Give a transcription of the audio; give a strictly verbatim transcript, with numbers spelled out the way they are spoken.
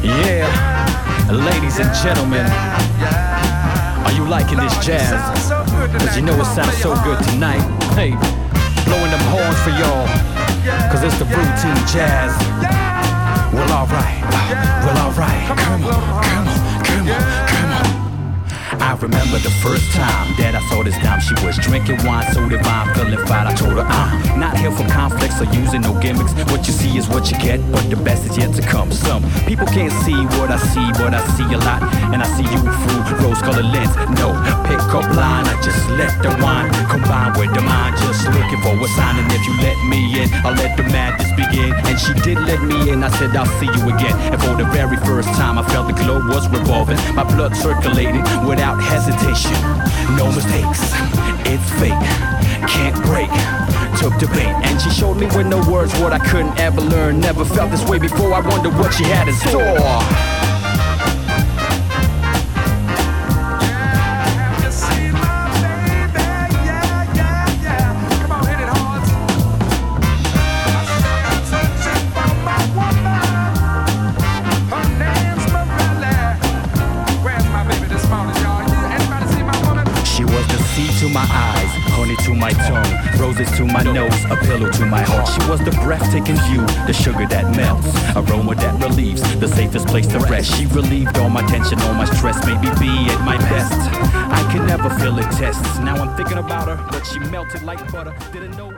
Yeah, ladies and gentlemen, are you liking this jazz? Cause you know it sounds so good tonight. Hey, blowing them horns for y'all, cause it's the routine jazz. Well, alright, well, alright. Come on, come on, come on, come on. I remember the first time that I saw this dime. She was drinking wine, so divine, feeling fine. I told her, I'm not here for conflicts or using no gimmicks. What you see is what you get, but the best is yet to come. Some people can't see what I see, but I see a lot, and I see you through rose-colored lens. No pick-up line, I just let the wine combine with the mind. Just looking for a sign, and if you let me in, I'll let the madness begin. And she did let me in. I said, I'll see you again. And for the very first time, I felt the globe was revolving. My blood circulating without hesitation, no mistakes, it's fate, can't break, took the bait. And she showed me with no words what I couldn't ever learn. Never felt this way before, I wondered what she had in store. To my eyes, honey to my tongue, roses to my nose, a pillow to my heart. She was the breathtaking view, the sugar that melts, aroma that relieves, the safest place to rest. She relieved all my tension, all my stress, made me be at my best. I could never feel a test. Now I'm thinking about her, but she melted like butter. Didn't know